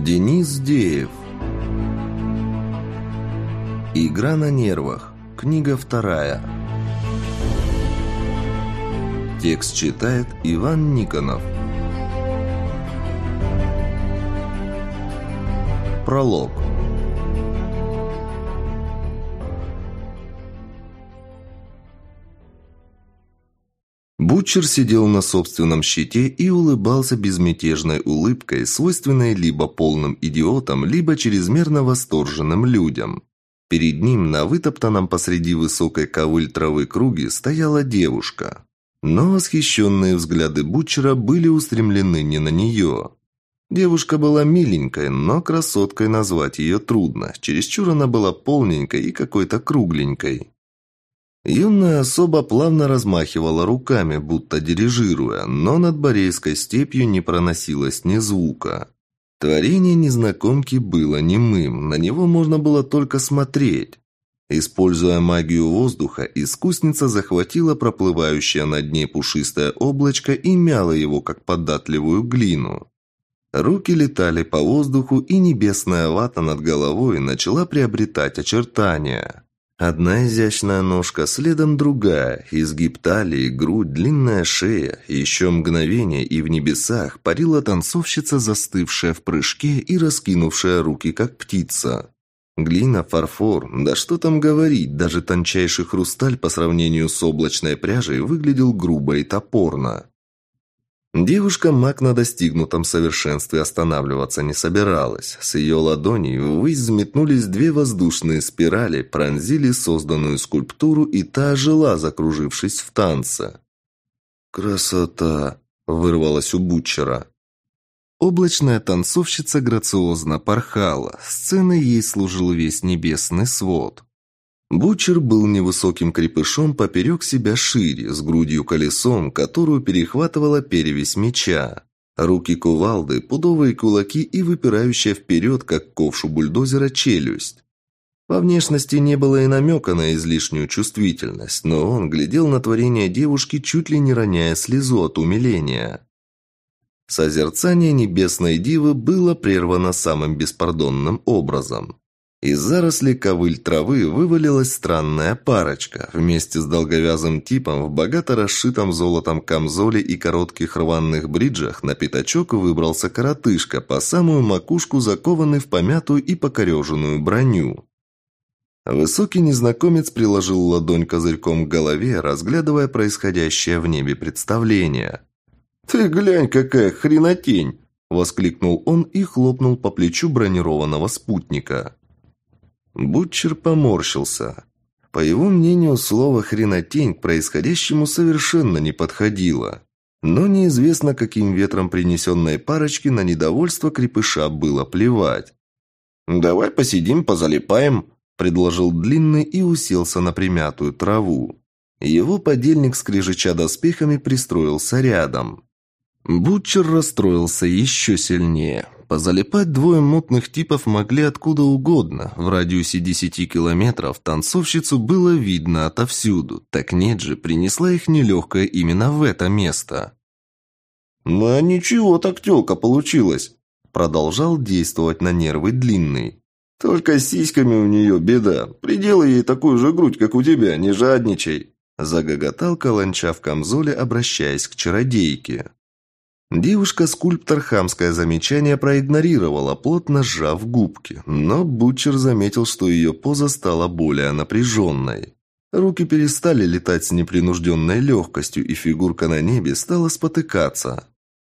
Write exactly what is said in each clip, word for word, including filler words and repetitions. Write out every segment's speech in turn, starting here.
Денис Деев. Игра на нервах. Книга вторая. Текст читает Иван Никонов. Пролог. Бутчер сидел на собственном щите и улыбался безмятежной улыбкой, свойственной либо полным идиотам, либо чрезмерно восторженным людям. Перед ним на вытоптанном посреди высокой ковыль травы круге стояла девушка. Но восхищенные взгляды Бутчера были устремлены не на нее. Девушка была миленькой, но красоткой назвать ее трудно. Чересчур она была полненькой и какой-то кругленькой. Юная особа плавно размахивала руками, будто дирижируя, но над Борейской степью не проносилось ни звука. Творение незнакомки было немым, на него можно было только смотреть. Используя магию воздуха, искусница захватила проплывающее над ней пушистое облачко и мяла его, как податливую глину. Руки летали по воздуху, и небесная вата над головой начала приобретать очертания. Одна изящная ножка, следом другая, изгиб талии, грудь, длинная шея. Еще мгновение, и в небесах парила танцовщица, застывшая в прыжке и раскинувшая руки, как птица. Глина, фарфор, да что там говорить, даже тончайший хрусталь по сравнению с облачной пряжей выглядел грубо и топорно. Девушка-маг на достигнутом совершенстве останавливаться не собиралась. С ее ладоней ввысь взметнулись две воздушные спирали, пронзили созданную скульптуру, и та ожила, закружившись в танце. «Красота!» – вырвалась у Бутчера. Облачная танцовщица грациозно порхала. Сценой ей служил весь небесный свод. Бутчер был невысоким крепышом поперек себя шире, с грудью-колесом, которую перехватывала перевесь меча. Руки кувалды, пудовые кулаки и выпирающая вперед, как ковш у бульдозера, челюсть. Во внешности не было и намека на излишнюю чувствительность, но он глядел на творение девушки, чуть ли не роняя слезу от умиления. Созерцание небесной дивы было прервано самым беспардонным образом. Из зарослей ковыль травы вывалилась странная парочка. Вместе с долговязым типом в богато расшитом золотом камзоле и коротких рваных бриджах на пятачок выбрался коротышка, по самую макушку закованный в помятую и покореженную броню. Высокий незнакомец приложил ладонь козырьком к голове, разглядывая происходящее в небе представление. «Ты глянь, какая хренотень!» – воскликнул он и хлопнул по плечу бронированного спутника. Бутчер поморщился. По его мнению, слово «хренотень» к происходящему совершенно не подходило. Но неизвестно, каким ветром принесенной парочке на недовольство крепыша было плевать. «Давай посидим, позалипаем», – предложил Длинный и уселся на примятую траву. Его подельник, скрежеча доспехами, пристроился рядом. Бутчер расстроился еще сильнее. Позалипать двое мутных типов могли откуда угодно. В радиусе десяти километров танцовщицу было видно отовсюду. Так нет же, принесла их нелегкая именно в это место. «Ну, ничего так тёлка получилась», – продолжал действовать на нервы Длинный. «Только с сиськами у нее беда. Приделай ей такую же грудь, как у тебя, не жадничай», – загоготал каланча в камзоле, обращаясь к чародейке. Девушка-скульптор хамское замечание проигнорировала, плотно сжав губки, но Бутчер заметил, что ее поза стала более напряженной. Руки перестали летать с непринужденной легкостью, и фигурка на небе стала спотыкаться.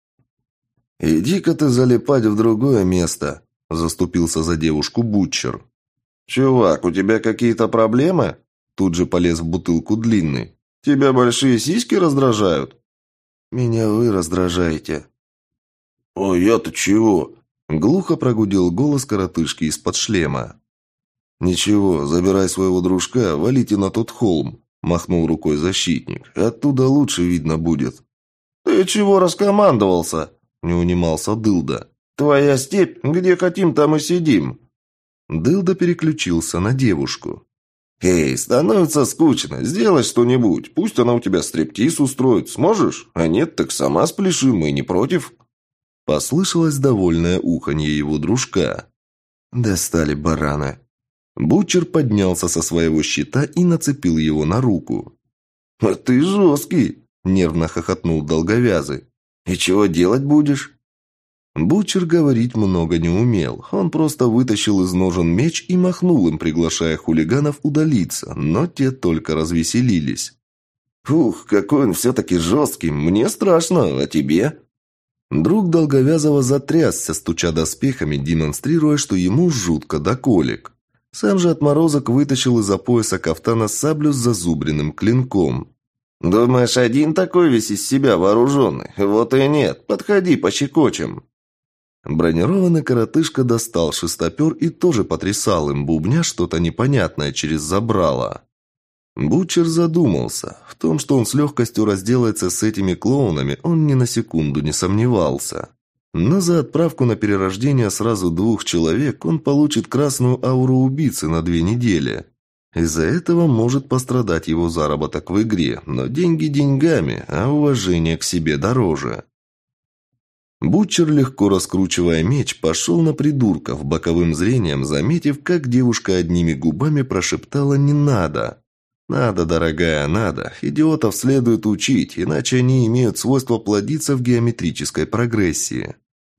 «Иди-ка ты залипать в другое место», – заступился за девушку Бутчер. «Чувак, у тебя какие-то проблемы?» Тут же полез в бутылку Длинный. «Тебя большие сиськи раздражают?» «Меня вы раздражаете». «Ой, я-то чего?» – глухо прогудел голос коротышки из-под шлема. «Ничего, забирай своего дружка, валите на тот холм», – махнул рукой защитник. «Оттуда лучше видно будет». «Ты чего раскомандовался?» – не унимался Дылда. «Твоя степь, где хотим, там и сидим». Дылда переключился на девушку. «Эй, становится скучно. Сделай что-нибудь. Пусть она у тебя стриптиз устроит. Сможешь? А нет, так сама спляши, мы не против». Послышалось довольное уханье его дружка. «Достали бараны». Бутчер поднялся со своего щита и нацепил его на руку. «А ты жесткий!» – нервно хохотнул долговязый. «И чего делать будешь?» Бутчер говорить много не умел. Он просто вытащил из ножен меч и махнул им, приглашая хулиганов удалиться, но те только развеселились. «Ух, какой он все-таки жесткий! Мне страшно, а тебе?» Друг Долговязого затрясся, стуча доспехами, демонстрируя, что ему жутко до колик. Сам же отморозок вытащил из-за пояса кафтана саблю с зазубренным клинком. «Думаешь, один такой весь из себя вооруженный? Вот и нет. Подходи, пощекочем». Бронированный коротышка достал шестопер и тоже потрясал им, бубня что-то непонятное через забрало. Бутчер задумался. В том, что он с легкостью разделается с этими клоунами, он ни на секунду не сомневался. Но за отправку на перерождение сразу двух человек он получит красную ауру убийцы на две недели. Из-за этого может пострадать его заработок в игре, но деньги деньгами, а уважение к себе дороже. Бутчер, легко раскручивая меч, пошел на придурков, боковым зрением заметив, как девушка одними губами прошептала «не надо». «Надо, дорогая, надо. Идиотов следует учить, иначе они имеют свойство плодиться в геометрической прогрессии».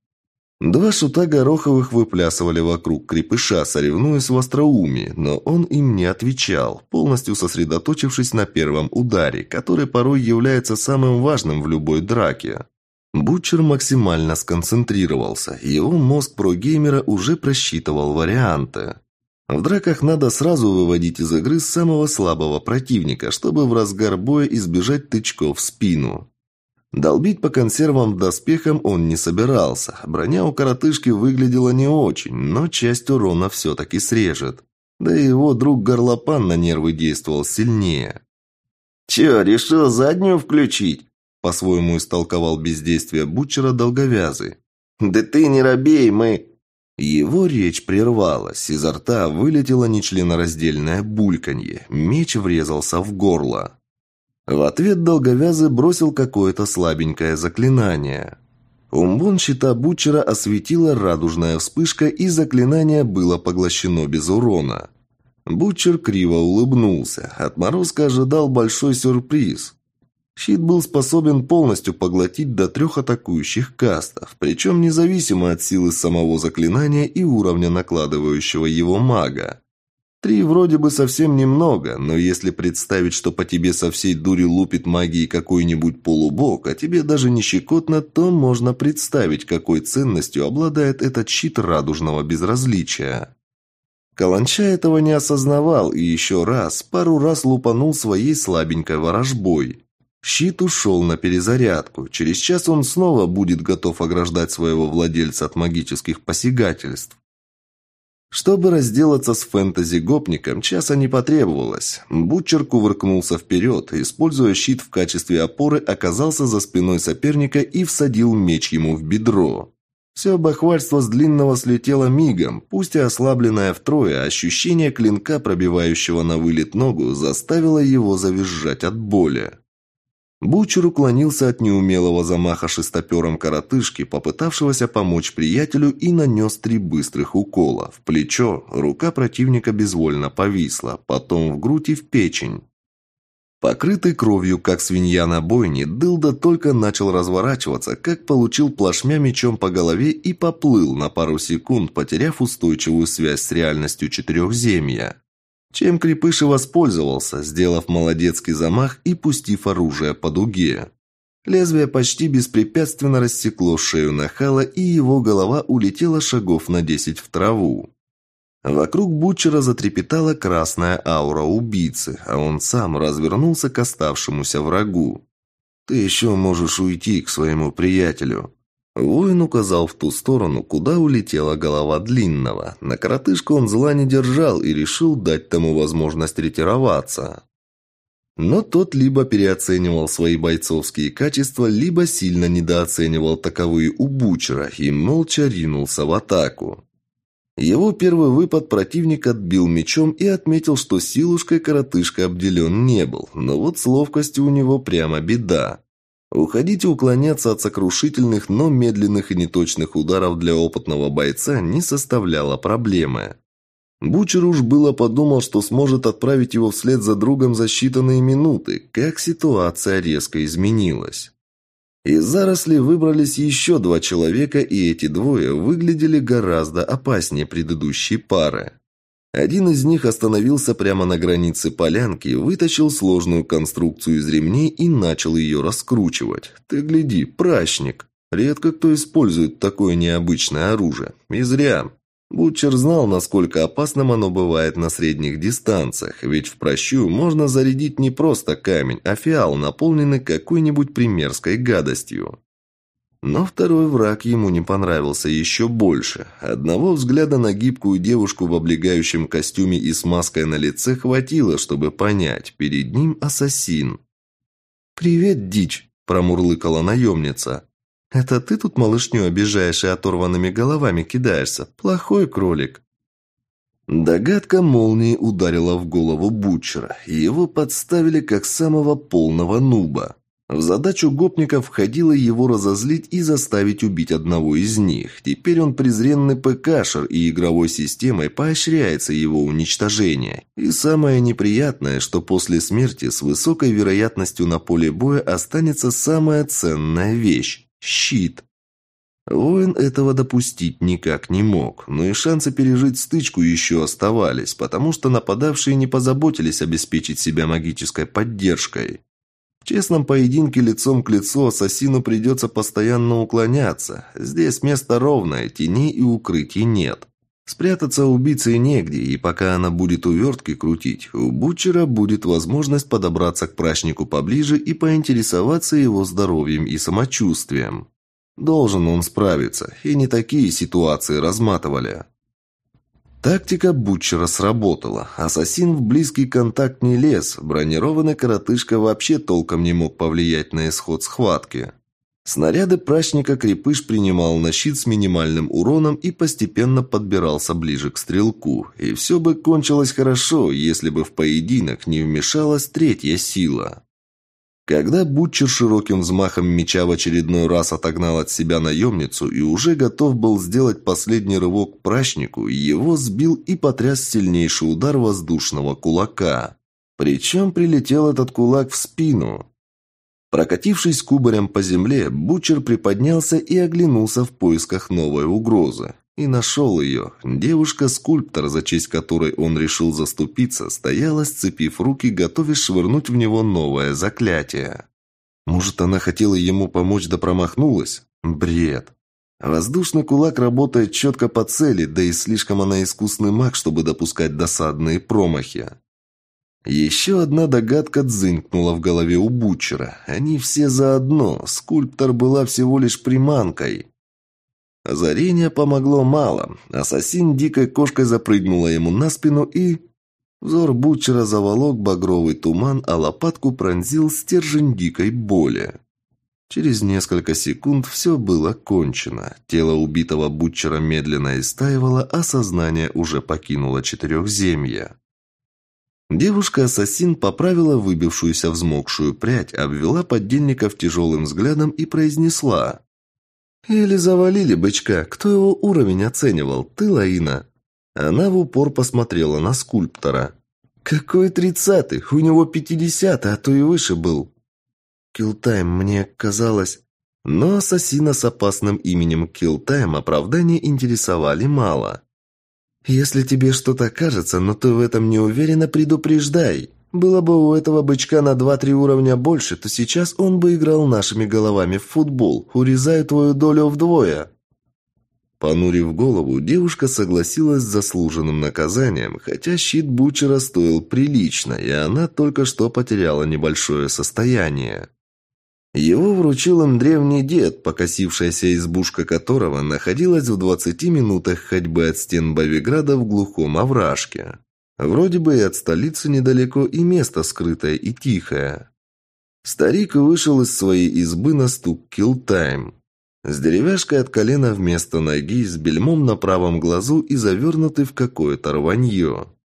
Два шута Гороховых выплясывали вокруг крепыша, соревнуясь в остроумии, но он им не отвечал, полностью сосредоточившись на первом ударе, который порой является самым важным в любой драке. Бутчер максимально сконцентрировался, его мозг прогеймера уже просчитывал варианты. В драках надо сразу выводить из игры самого слабого противника, чтобы в разгар боя избежать тычков в спину. Долбить по консервам доспехам он не собирался. Броня у коротышки выглядела не очень, но часть урона все-таки срежет. Да и его друг Горлопан на нервы действовал сильнее. «Че, решил заднюю включить?» По-своему истолковал бездействие Бутчера Долговязый. «Да ты не робей, мы...» Его речь прервалась, изо рта вылетело нечленораздельное бульканье, меч врезался в горло. В ответ Долговязый бросил какое-то слабенькое заклинание. Умбон щита Бутчера осветила радужная вспышка, и заклинание было поглощено без урона. Бутчер криво улыбнулся, отморозка ожидал большой сюрприз. Щит был способен полностью поглотить до трех атакующих кастов, причем независимо от силы самого заклинания и уровня накладывающего его мага. Три вроде бы совсем немного, но если представить, что по тебе со всей дури лупит магией какой-нибудь полубог, а тебе даже не щекотно, то можно представить, какой ценностью обладает этот щит радужного безразличия. Каланча этого не осознавал и еще раз, пару раз лупанул своей слабенькой ворожбой. Щит ушел на перезарядку. Через час он снова будет готов ограждать своего владельца от магических посягательств. Чтобы разделаться с фэнтези-гопником, часа не потребовалось. Бутчер кувыркнулся вперед, используя щит в качестве опоры, оказался за спиной соперника и всадил меч ему в бедро. Все бахвальство с длинного слетело мигом, пусть и ослабленное втрое, ощущение клинка, пробивающего на вылет ногу, заставило его завизжать от боли. Бутчер уклонился от неумелого замаха шестопером коротышки, попытавшегося помочь приятелю, и нанес три быстрых укола. В плечо, рука противника безвольно повисла, потом в грудь и в печень. Покрытый кровью, как свинья на бойне, дылда только начал разворачиваться, как получил плашмя мечом по голове и поплыл на пару секунд, потеряв устойчивую связь с реальностью четырехземья. Чем крепыш и воспользовался, сделав молодецкий замах и пустив оружие по дуге. Лезвие почти беспрепятственно рассекло шею нахала, и его голова улетела шагов на десять в траву. Вокруг Бутчера затрепетала красная аура убийцы, а он сам развернулся к оставшемуся врагу. «Ты еще можешь уйти к своему приятелю». Воин указал в ту сторону, куда улетела голова Длинного. На коротышку он зла не держал и решил дать тому возможность ретироваться. Но тот либо переоценивал свои бойцовские качества, либо сильно недооценивал таковые у Бутчера и молча ринулся в атаку. Его первый выпад противник отбил мечом и отметил, что силушкой коротышка обделен не был, но вот с ловкостью у него прямо беда. Уходить и уклоняться от сокрушительных, но медленных и неточных ударов для опытного бойца не составляло проблемы. Бучер уж было подумал, что сможет отправить его вслед за другом за считанные минуты, как ситуация резко изменилась. Из зарослей выбрались еще два человека, и эти двое выглядели гораздо опаснее предыдущей пары. Один из них остановился прямо на границе полянки, вытащил сложную конструкцию из ремней и начал ее раскручивать. Ты гляди, пращник. Редко кто использует такое необычное оружие. И зря. Бутчер знал, насколько опасным оно бывает на средних дистанциях, ведь в пращу можно зарядить не просто камень, а фиал, наполненный какой-нибудь примерской гадостью. Но второй враг ему не понравился еще больше. Одного взгляда на гибкую девушку в облегающем костюме и с маской на лице хватило, чтобы понять, перед ним ассасин. «Привет, дичь!» – промурлыкала наемница. «Это ты тут малышню обижаешь и оторванными головами кидаешься? Плохой кролик!» Догадка молнией ударила в голову Бутчера, и его подставили как самого полного нуба. В задачу гопников входило его разозлить и заставить убить одного из них. Теперь он презренный ПКшер, и игровой системой поощряется его уничтожение. И самое неприятное, что после смерти с высокой вероятностью на поле боя останется самая ценная вещь – щит. Воин этого допустить никак не мог, но и шансы пережить стычку еще оставались, потому что нападавшие не позаботились обеспечить себя магической поддержкой. В честном поединке лицом к лицу ассасину придется постоянно уклоняться. Здесь место ровное, теней и укрытий нет. Спрятаться убийце негде, и пока она будет увертки крутить, у Бутчера будет возможность подобраться к прачнику поближе и поинтересоваться его здоровьем и самочувствием. Должен он справиться, и не такие ситуации разматывали. Тактика Бутчера сработала. Ассасин в близкий контакт не лез, бронированный коротышка вообще толком не мог повлиять на исход схватки. Снаряды прачника крепыш принимал на щит с минимальным уроном и постепенно подбирался ближе к стрелку. И все бы кончилось хорошо, если бы в поединок не вмешалась третья сила. Когда Бутчер широким взмахом меча в очередной раз отогнал от себя наемницу и уже готов был сделать последний рывок к прачнику, его сбил и потряс сильнейший удар воздушного кулака. Причем прилетел этот кулак в спину. Прокатившись кубарем по земле, Бутчер приподнялся и оглянулся в поисках новой угрозы. И нашел ее. Девушка-скульптор, за честь которой он решил заступиться, стояла, сцепив руки, готовясь швырнуть в него новое заклятие. Может, она хотела ему помочь да промахнулась? Бред. Воздушный кулак работает четко по цели, да и слишком она искусный маг, чтобы допускать досадные промахи. Еще одна догадка дзынькнула в голове у Бутчера. Они все заодно. Скульптор была всего лишь приманкой. Озарение помогло мало. Ассасин дикой кошкой запрыгнула ему на спину и... Взор Бутчера заволок багровый туман, а лопатку пронзил стержень дикой боли. Через несколько секунд все было кончено. Тело убитого Бутчера медленно истаивало, а сознание уже покинуло четырехземье. Девушка-ассасин поправила выбившуюся взмокшую прядь, обвела подельников тяжелым взглядом и произнесла: «Или завалили бычка. Кто его уровень оценивал? Ты, Лаина?» Она в упор посмотрела на скульптора. «Какой тридцатый? У него пятидесятый, а то и выше был». «Киллтайм, мне казалось...» Но ассасина с опасным именем Киллтайм оправдания интересовали мало. «Если тебе что-то кажется, но ты в этом не уверена, предупреждай. Было бы у этого бычка на два-три уровня больше, то сейчас он бы играл нашими головами в футбол, урезая твою долю вдвое». Понурив голову, девушка согласилась с заслуженным наказанием, хотя щит Бутчера стоил прилично, и она только что потеряла небольшое состояние. Его вручил им древний дед, покосившаяся избушка которого находилась в двадцати минутах ходьбы от стен Бавиграда в глухом овражке. Вроде бы и от столицы недалеко, и место скрытое и тихое. Старик вышел из своей избы на стук Киллтайм. С деревяшкой от колена вместо ноги, с бельмом на правом глазу и завернутый в какое-то рванье.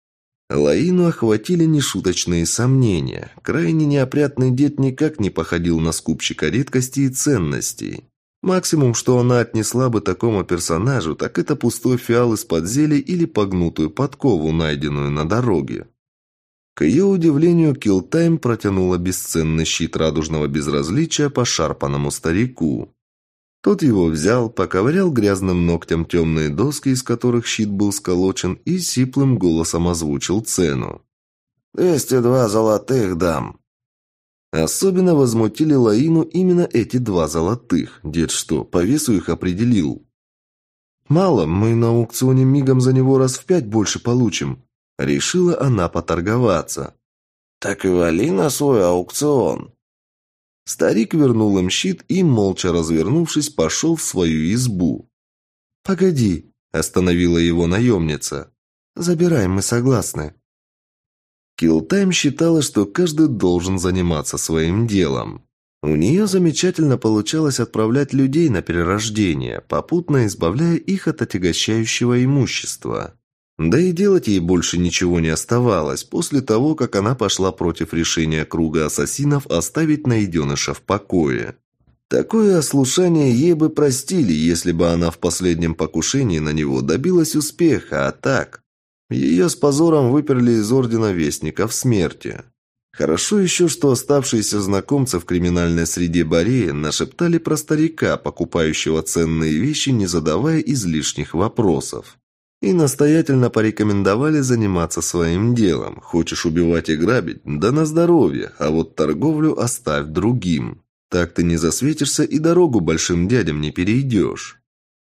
Лаину охватили нешуточные сомнения. Крайне неопрятный дед никак не походил на скупщика редкостей и ценностей. Максимум, что она отнесла бы такому персонажу, так это пустой фиал из-под зелий или погнутую подкову, найденную на дороге. К ее удивлению, Килтайм протянула бесценный щит радужного безразличия пошарпанному старику. Тот его взял, поковырял грязным ногтем темные доски, из которых щит был сколочен, и сиплым голосом озвучил цену. «Двести два золотых дам». Особенно возмутили Лаину именно эти два золотых. Дед что, по весу их определил? «Мало, мы на аукционе мигом за него раз в пять больше получим». Решила она поторговаться. «Так и вали на свой аукцион». Старик вернул им щит и, молча развернувшись, пошел в свою избу. «Погоди», – остановила его наемница. «Забираем, мы согласны». Килтайм считала, что каждый должен заниматься своим делом. У нее замечательно получалось отправлять людей на перерождение, попутно избавляя их от отягощающего имущества. Да и делать ей больше ничего не оставалось после того, как она пошла против решения круга ассасинов оставить найденыша в покое. Такое ослушание ей бы простили, если бы она в последнем покушении на него добилась успеха, а так... Ее с позором выперли из Ордена Вестников Смерти. Хорошо еще, что оставшиеся знакомцы в криминальной среде Бореи нашептали про старика, покупающего ценные вещи, не задавая излишних вопросов. И настоятельно порекомендовали заниматься своим делом. Хочешь убивать и грабить? Да на здоровье, а вот торговлю оставь другим. Так ты не засветишься и дорогу большим дядям не перейдешь.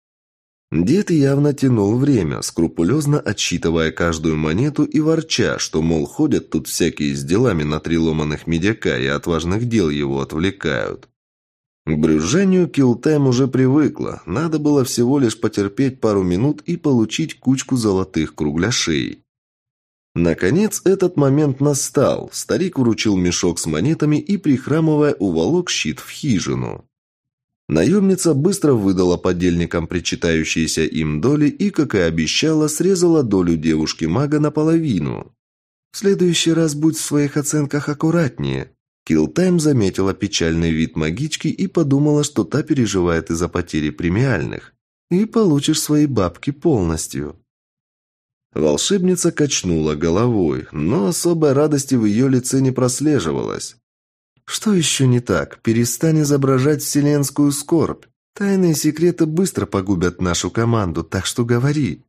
Дед явно тянул время, скрупулезно отсчитывая каждую монету и ворча, что, мол, ходят тут всякие с делами на три ломаных медяка и от важных дел его отвлекают. К брюзжанию Килтайм уже привыкла, надо было всего лишь потерпеть пару минут и получить кучку золотых кругляшей. Наконец этот момент настал, старик вручил мешок с монетами и, прихрамывая, уволок щит в хижину. Наемница быстро выдала подельникам причитающиеся им доли и, как и обещала, срезала долю девушки-мага наполовину. «В следующий раз будь в своих оценках аккуратнее». Килтайм заметила печальный вид магички и подумала, что та переживает из-за потери премиальных. «И получишь свои бабки полностью». Волшебница качнула головой, но особой радости в ее лице не прослеживалось. «Что еще не так? Перестань изображать вселенскую скорбь. Тайные секреты быстро погубят нашу команду, так что говори».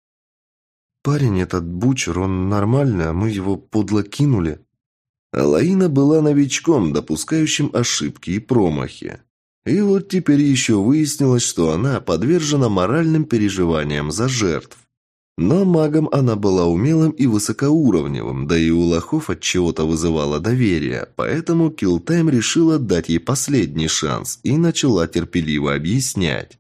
«Парень этот Бучер, он нормальный, а мы его подло кинули». Лаина была новичком, допускающим ошибки и промахи. И вот теперь еще выяснилось, что она подвержена моральным переживаниям за жертв. Но магом она была умелым и высокоуровневым, да и у лохов от чего-то вызывала доверие, поэтому Килтайм решила дать ей последний шанс и начала терпеливо объяснять.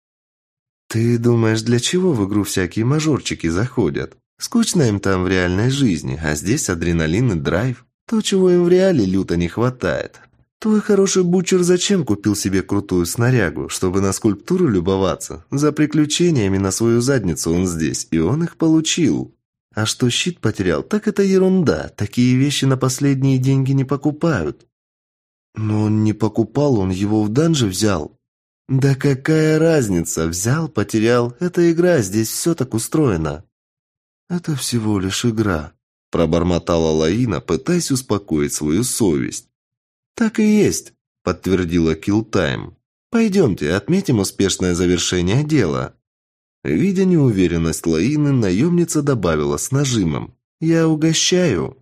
«Ты думаешь, для чего в игру всякие мажорчики заходят? Скучно им там в реальной жизни, а здесь адреналин и драйв. То, чего им в реале люто не хватает. Твой хороший Бучер зачем купил себе крутую снарягу, чтобы на скульптуру любоваться? За приключениями на свою задницу он здесь, и он их получил. А что щит потерял, так это ерунда. Такие вещи на последние деньги не покупают». «Но он не покупал, он его в данже взял». «Да какая разница? Взял, потерял. Это игра, здесь все так устроено». «Это всего лишь игра», – пробормотала Лаина, пытаясь успокоить свою совесть. «Так и есть», – подтвердила Килтайм. «Пойдемте, отметим успешное завершение дела». Видя неуверенность Лаины, наемница добавила с нажимом: «Я угощаю».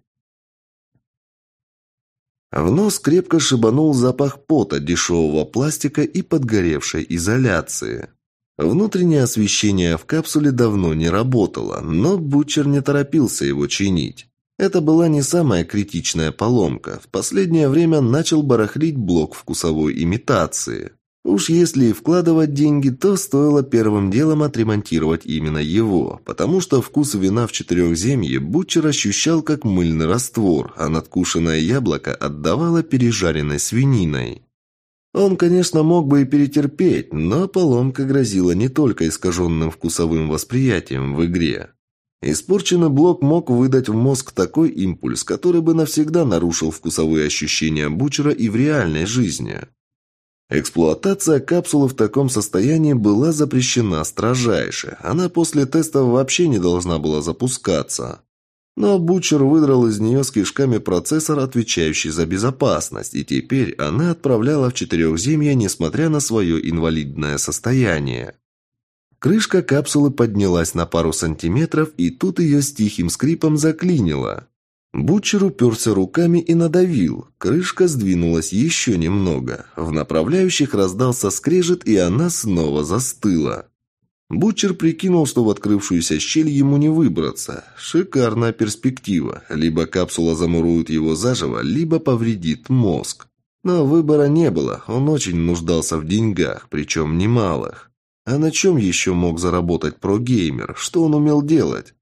В нос крепко шибанул запах пота, дешевого пластика и подгоревшей изоляции. Внутреннее освещение в капсуле давно не работало, но Бучер не торопился его чинить. Это была не самая критичная поломка. В последнее время начал барахлить блок вкусовой имитации. Уж если и вкладывать деньги, то стоило первым делом отремонтировать именно его, потому что вкус вина в Четырехземье Бучер ощущал как мыльный раствор, а надкушенное яблоко отдавало пережаренной свининой. Он, конечно, мог бы и перетерпеть, но поломка грозила не только искаженным вкусовым восприятием в игре. Испорченный блок мог выдать в мозг такой импульс, который бы навсегда нарушил вкусовые ощущения Бутчера и в реальной жизни. Эксплуатация капсулы в таком состоянии была запрещена строжайше. Она после теста вообще не должна была запускаться. Но Бутчер выдрал из нее с кишками процессор, отвечающий за безопасность, и теперь она отправляла в Четырехземье, несмотря на свое инвалидное состояние. Крышка капсулы поднялась на пару сантиметров, и тут ее с тихим скрипом заклинило. Бутчер уперся руками и надавил. Крышка сдвинулась еще немного. В направляющих раздался скрежет, и она снова застыла. Бутчер прикинул, что в открывшуюся щель ему не выбраться. Шикарная перспектива. Либо капсула замурует его заживо, либо повредит мозг. Но выбора не было. Он очень нуждался в деньгах, причем немалых. А на чем еще мог заработать прогеймер? Что он умел делать?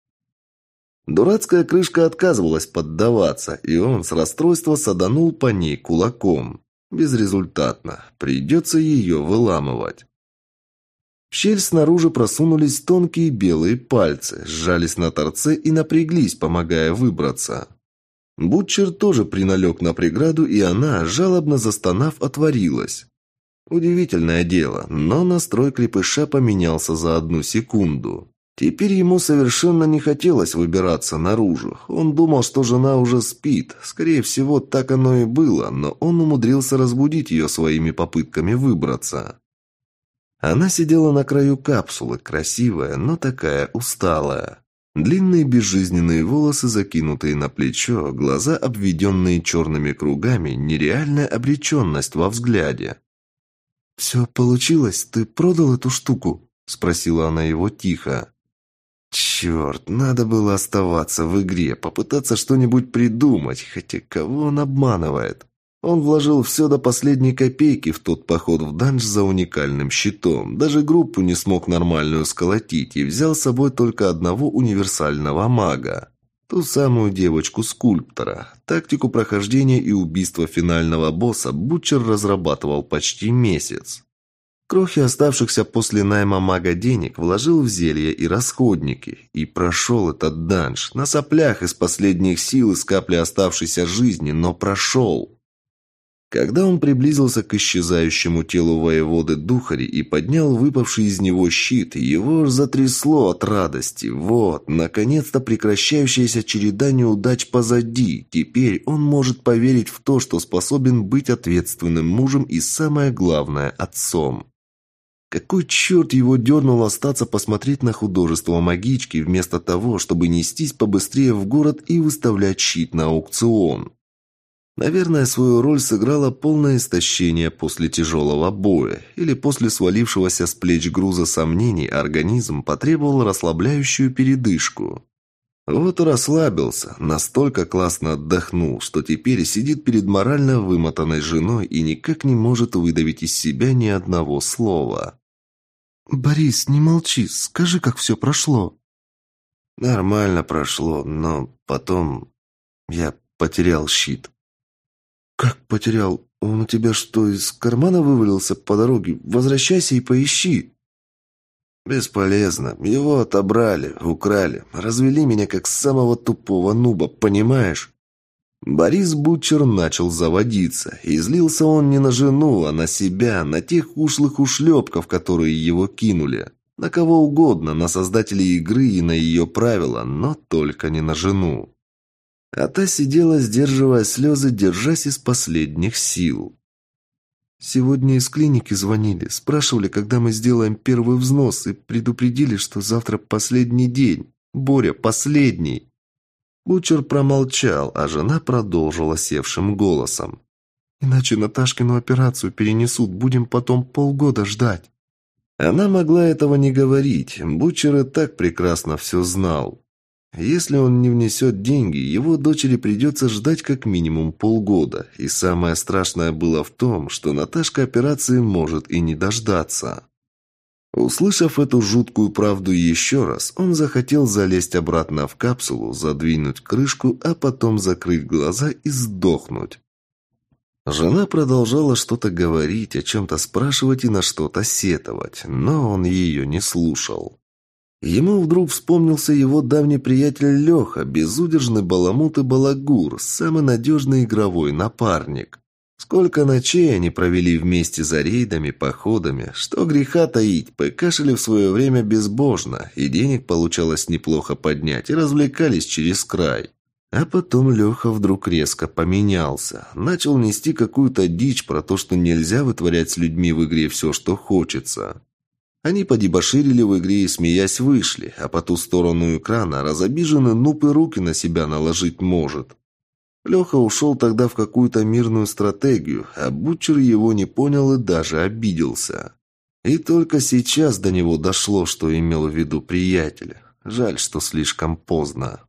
Дурацкая крышка отказывалась поддаваться, и он с расстройства саданул по ней кулаком. Безрезультатно. Придется ее выламывать. В щель снаружи просунулись тонкие белые пальцы, сжались на торце и напряглись, помогая выбраться. Бутчер тоже приналег на преграду, и она, жалобно застонав, отворилась. Удивительное дело, но настрой крепыша поменялся за одну секунду. Теперь ему совершенно не хотелось выбираться наружу. Он думал, что жена уже спит. Скорее всего, так оно и было, но он умудрился разбудить ее своими попытками выбраться. Она сидела на краю капсулы, красивая, но такая усталая. Длинные безжизненные волосы, закинутые на плечо, глаза, обведенные черными кругами, нереальная обреченность во взгляде. «Все получилось? Ты продал эту штуку?» – спросила она его тихо. «Черт, надо было оставаться в игре, попытаться что-нибудь придумать, хотя кого он обманывает?» Он вложил все до последней копейки в тот поход в данж за уникальным щитом. Даже группу не смог нормальную сколотить и взял с собой только одного универсального мага. Ту самую девочку-скульптора. Тактику прохождения и убийства финального босса Бутчер разрабатывал почти месяц. Крохи оставшихся после найма мага денег вложил в зелья и расходники. И прошел этот данж. На соплях из последних сил, из капли оставшейся жизни, но прошел. Когда он приблизился к исчезающему телу воеводы Духари и поднял выпавший из него щит, его аж затрясло от радости. Вот, наконец-то прекращающаяся череда неудач позади. Теперь он может поверить в то, что способен быть ответственным мужем и, самое главное, отцом. Какой черт его дернул остаться посмотреть на художество магички, вместо того, чтобы нестись побыстрее в город и выставлять щит на аукцион? Наверное, свою роль сыграло полное истощение после тяжелого боя, или после свалившегося с плеч груза сомнений организм потребовал расслабляющую передышку. Вот и расслабился, настолько классно отдохнул, что теперь сидит перед морально вымотанной женой и никак не может выдавить из себя ни одного слова. «Борис, не молчи, скажи, как все прошло». «Нормально прошло, но потом я потерял щит». «Как потерял? Он у тебя что, из кармана вывалился по дороге? Возвращайся и поищи». «Бесполезно. Его отобрали, украли. Развели меня как самого тупого нуба, понимаешь?» Борис Бутчер начал заводиться. И злился он не на жену, а на себя, на тех ушлых ушлепков, которые его кинули. На кого угодно, на создателей игры и на ее правила, но только не на жену. А та сидела, сдерживая слезы, держась из последних сил. «Сегодня из клиники звонили, спрашивали, когда мы сделаем первый взнос, и предупредили, что завтра последний день. Боря, последний!» Бутчер промолчал, а жена продолжила севшим голосом. «Иначе Наташкину операцию перенесут, будем потом полгода ждать». Она могла этого не говорить, Бутчер и так прекрасно все знал. Если он не внесет деньги, его дочери придется ждать как минимум полгода. И самое страшное было в том, что Наташка операции может и не дождаться. Услышав эту жуткую правду еще раз, он захотел залезть обратно в капсулу, задвинуть крышку, а потом закрыть глаза и сдохнуть. Жена продолжала что-то говорить, о чем-то спрашивать и на что-то сетовать, но он ее не слушал. Ему вдруг вспомнился его давний приятель Леха, безудержный баламут и балагур, самый надежный игровой напарник. Сколько ночей они провели вместе за рейдами, походами, что греха таить, пыкашили в свое время безбожно, и денег получалось неплохо поднять, и развлекались через край. А потом Леха вдруг резко поменялся, начал нести какую-то дичь про то, что нельзя вытворять с людьми в игре все, что хочется. Они подебоширили в игре и, смеясь, вышли, а по ту сторону экрана разобиженный нуб и руки на себя наложить может. Леха ушел тогда в какую-то мирную стратегию, а Бутчер его не понял и даже обиделся. И только сейчас до него дошло, что имел в виду приятель. Жаль, что слишком поздно.